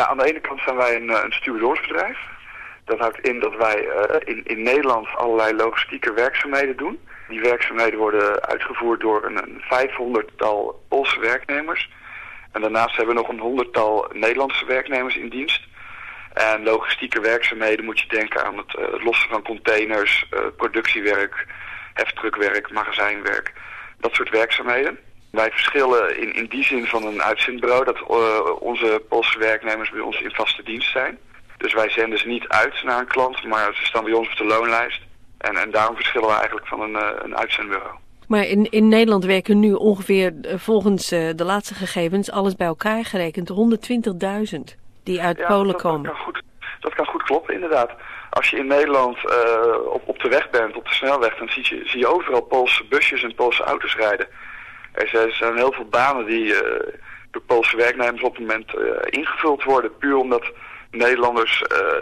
Ja, aan de ene kant zijn wij een stuurdoorsbedrijf. Dat houdt in dat wij in Nederland allerlei logistieke werkzaamheden doen. Die werkzaamheden worden uitgevoerd door een 500-tal Poolse werknemers. En daarnaast hebben we nog een 100-tal Nederlandse werknemers in dienst. En logistieke werkzaamheden moet je denken aan het lossen van containers, productiewerk, heftruckwerk, magazijnwerk, dat soort werkzaamheden. Wij verschillen in die zin van een uitzendbureau dat onze Poolse werknemers bij ons in vaste dienst zijn. Dus wij zenden ze niet uit naar een klant, maar ze staan bij ons op de loonlijst. En daarom verschillen we eigenlijk van een uitzendbureau. Maar in Nederland werken nu ongeveer, volgens de laatste gegevens, alles bij elkaar gerekend, 120.000 die uit Polen komen. Dat kan goed kloppen, inderdaad. Als je in Nederland op de weg bent, op de snelweg, dan zie je overal Poolse busjes en Poolse auto's rijden. Er zijn heel veel banen die door Poolse werknemers op het moment ingevuld worden, puur omdat Nederlanders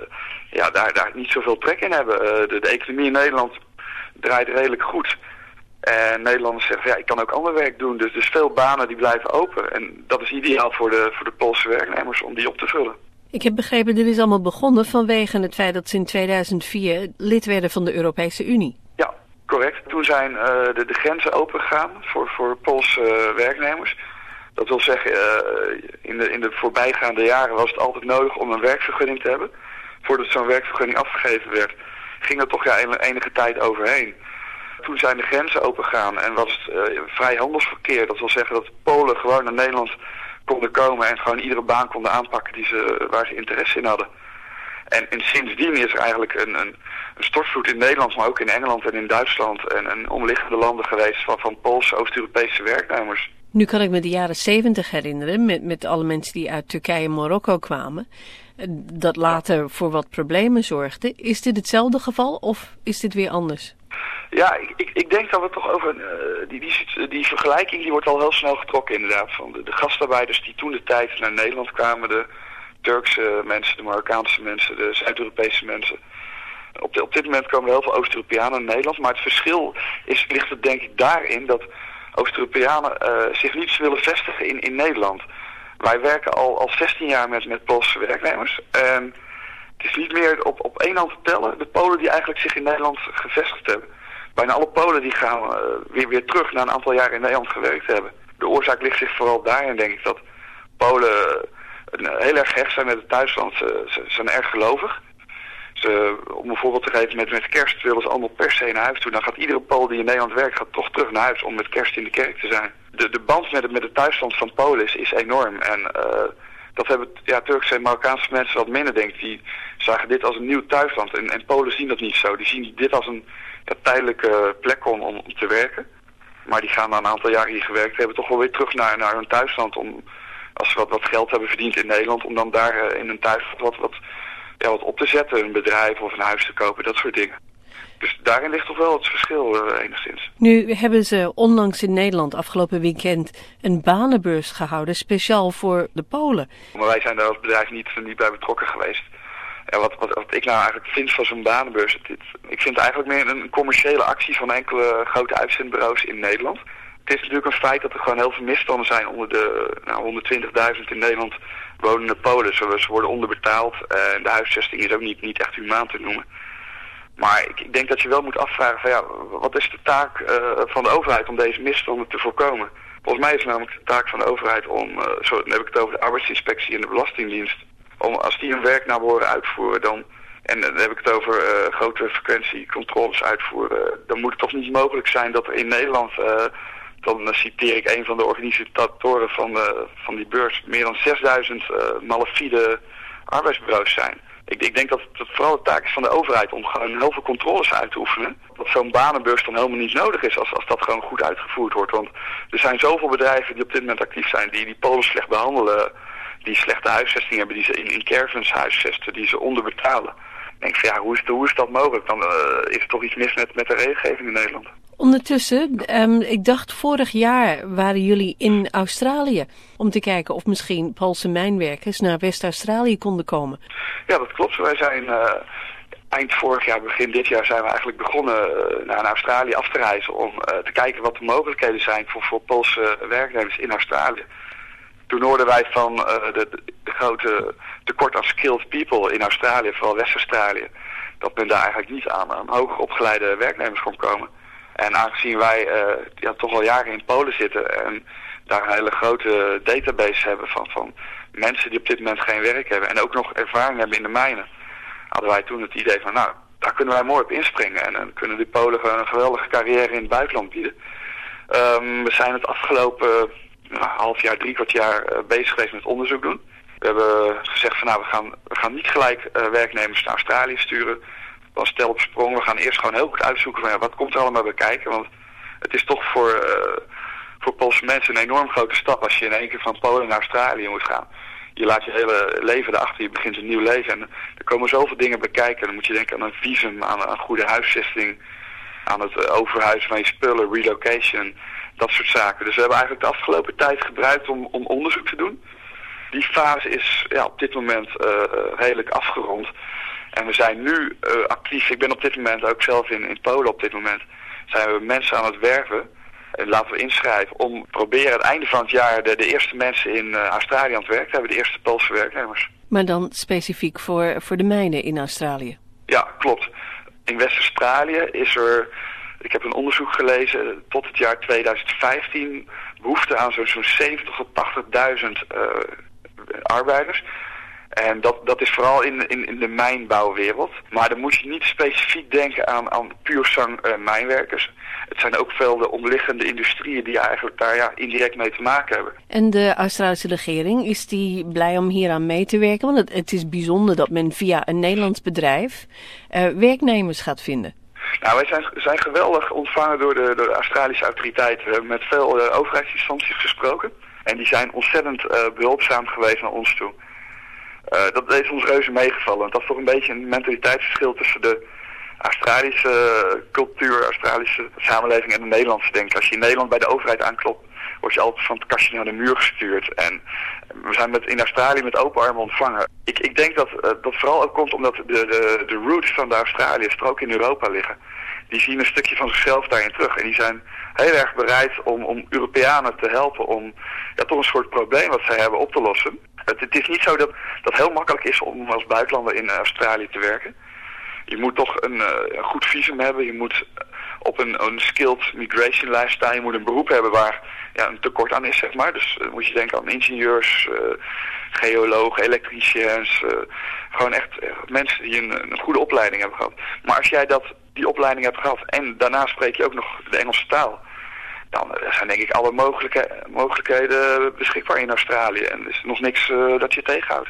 daar niet zoveel trek in hebben. De economie in Nederland draait redelijk goed. En Nederlanders zeggen, ik kan ook ander werk doen. Dus veel banen die blijven open. En dat is ideaal voor de Poolse werknemers om die op te vullen. Ik heb begrepen, dit is allemaal begonnen vanwege het feit dat ze in 2004 lid werden van de Europese Unie. Ja, correct. Toen zijn de grenzen opengegaan voor Poolse werknemers. Dat wil zeggen, in de voorbijgaande jaren was het altijd nodig om een werkvergunning te hebben. Voordat zo'n werkvergunning afgegeven werd, ging er toch enige tijd overheen. Toen zijn de grenzen opengegaan en was het vrij handelsverkeer. Dat wil zeggen dat Polen gewoon naar Nederland konden komen en gewoon iedere baan konden aanpakken waar ze interesse in hadden. En sindsdien is er eigenlijk een stortvloed in Nederland, maar ook in Engeland en in Duitsland en omliggende landen geweest van Poolse Oost-Europese werknemers. Nu kan ik me de jaren 70 herinneren met alle mensen die uit Turkije en Marokko kwamen. Dat later voor wat problemen zorgde. Is dit hetzelfde geval of is dit weer anders? Ja, ik denk dat we toch over die vergelijking die wordt al heel snel getrokken inderdaad. Van de gastarbeiders die toen de tijd naar Nederland kwamen, de Turkse mensen, de Marokkaanse mensen, de Zuid-Europese mensen. Op dit moment komen er heel veel Oost-Europeanen in Nederland, maar het verschil ligt het denk ik daarin dat Oost-Europeanen zich niet willen vestigen in Nederland. Wij werken al 16 jaar met Poolse werknemers. En het is niet meer op één hand te tellen de Polen die eigenlijk zich in Nederland gevestigd hebben. Bijna alle Polen die gaan weer terug na een aantal jaren in Nederland gewerkt hebben. De oorzaak ligt zich vooral daarin, denk ik, dat Polen heel erg gehecht zijn met het thuisland. Ze zijn erg gelovig. Om een voorbeeld te geven, met kerst willen ze allemaal per se naar huis toe. Dan gaat iedere Pool die in Nederland werkt, gaat toch terug naar huis om met kerst in de kerk te zijn. De band met het thuisland van Polen is enorm. En dat hebben Turkse en Marokkaanse mensen wat minder, denk ik. Die zagen dit als een nieuw thuisland. En Polen zien dat niet zo. Die zien dit als een tijdelijke plek om te werken. Maar die gaan na een aantal jaren hier gewerkt hebben toch wel weer terug naar hun thuisland. Als ze wat geld hebben verdiend in Nederland, om dan daar in hun thuisland wat op te zetten, een bedrijf of een huis te kopen, dat soort dingen. Dus daarin ligt toch wel het verschil enigszins. Nu hebben ze onlangs in Nederland afgelopen weekend een banenbeurs gehouden, speciaal voor de Polen. Maar wij zijn daar als bedrijf niet bij betrokken geweest. En wat ik nou eigenlijk vind van zo'n banenbeurs, ik vind het eigenlijk meer een commerciële actie van enkele grote uitzendbureaus in Nederland. Het is natuurlijk een feit dat er gewoon heel veel misstanden zijn onder de 120.000 in Nederland wonende Polen. Ze worden onderbetaald en de huisvesting is ook niet echt humaan te noemen. Maar ik denk dat je wel moet afvragen van wat is de taak van de overheid om deze misstanden te voorkomen? Volgens mij is het namelijk de taak van de overheid om, dan heb ik het over de arbeidsinspectie en de belastingdienst, als die hun werk naar behoren uitvoeren en dan heb ik het over grote frequentiecontroles uitvoeren, dan moet het toch niet mogelijk zijn dat er in Nederland, dan citeer ik een van de organisatoren van die beurs, meer dan 6000 malafide arbeidsbureaus zijn. Ik denk dat het vooral de taak is van de overheid om gewoon heel veel controles uit te oefenen. Dat zo'n banenbeurs dan helemaal niet nodig is als dat gewoon goed uitgevoerd wordt. Want er zijn zoveel bedrijven die op dit moment actief zijn, die Polen slecht behandelen, die slechte huisvesting hebben, die ze in caravans huisvesten, die ze onderbetalen. Ik denk van hoe is dat mogelijk? Dan is er toch iets mis met de regelgeving in Nederland. Ondertussen, ik dacht vorig jaar waren jullie in Australië om te kijken of misschien Poolse mijnwerkers naar West-Australië konden komen. Ja, dat klopt. Wij zijn eind vorig jaar, begin dit jaar zijn we eigenlijk begonnen naar Australië af te reizen om te kijken wat de mogelijkheden zijn voor Poolse werknemers in Australië. Toen hoorden wij van de grote tekort aan skilled people in Australië, vooral West-Australië, dat men daar eigenlijk niet aan hoger opgeleide werknemers kon komen. En aangezien wij toch al jaren in Polen zitten en daar een hele grote database hebben van mensen die op dit moment geen werk hebben en ook nog ervaring hebben in de mijnen, hadden wij toen het idee van, nou, daar kunnen wij mooi op inspringen en dan kunnen die Polen gewoon een geweldige carrière in het buitenland bieden. We zijn het afgelopen half jaar, 3/4 jaar bezig geweest met onderzoek doen. We hebben gezegd van, nou, we gaan niet gelijk werknemers naar Australië sturen. Dan stel op sprong, we gaan eerst gewoon heel goed uitzoeken van, ja, wat komt er allemaal bij kijken. Want het is toch voor Poolse mensen een enorm grote stap als je in één keer van Polen naar Australië moet gaan. Je laat je hele leven erachter, je begint een nieuw leven en er komen zoveel dingen bij kijken. Dan moet je denken aan een visum, aan goede huisvesting, aan het overhuizen van je spullen, relocation, dat soort zaken. Dus we hebben eigenlijk de afgelopen tijd gebruikt om onderzoek te doen. Die fase is op dit moment redelijk afgerond. En we zijn nu actief, ik ben op dit moment ook zelf in Polen op dit moment, zijn we mensen aan het werven. En laten we inschrijven om proberen het einde van het jaar de eerste mensen in Australië aan het werk te hebben, de eerste Poolse werknemers. Maar dan specifiek voor de mijnen in Australië? Ja, klopt. In West-Australië is er, ik heb een onderzoek gelezen, tot het jaar 2015 behoefte aan zo'n 70.000 tot 80.000 arbeiders. En dat is vooral in de mijnbouwwereld. Maar dan moet je niet specifiek denken aan puur zang mijnwerkers. Het zijn ook veel de omliggende industrieën die eigenlijk daar indirect mee te maken hebben. En de Australische regering, is die blij om hier aan mee te werken? Want het is bijzonder dat men via een Nederlands bedrijf werknemers gaat vinden. Nou, wij zijn geweldig ontvangen door de Australische autoriteiten. We hebben met veel overheidsinstanties gesproken. En die zijn ontzettend behulpzaam geweest naar ons toe. Dat is ons reuze meegevallen. Want dat is toch een beetje een mentaliteitsverschil tussen de Australische cultuur, Australische samenleving en de Nederlandse denken. Als je in Nederland bij de overheid aanklopt, word je altijd van het kastje naar de muur gestuurd. En we zijn in Australië met open armen ontvangen. Ik denk dat dat vooral ook komt omdat de roots van de Australiërs er ook in Europa liggen. Die zien een stukje van zichzelf daarin terug. En die zijn heel erg bereid om Europeanen te helpen om toch een soort probleem wat zij hebben op te lossen. Het is niet zo dat het heel makkelijk is om als buitenlander in Australië te werken. Je moet toch een goed visum hebben. Je moet op een skilled migration lijst staan. Je moet een beroep hebben waar een tekort aan is, zeg maar. Dus moet je denken aan ingenieurs, geologen, elektriciëns. Gewoon echt mensen die een goede opleiding hebben gehad. Maar als jij die opleiding hebt gehad en daarna spreek je ook nog de Engelse taal, dan zijn denk ik alle mogelijkheden beschikbaar in Australië. En er is nog niks dat je tegenhoudt.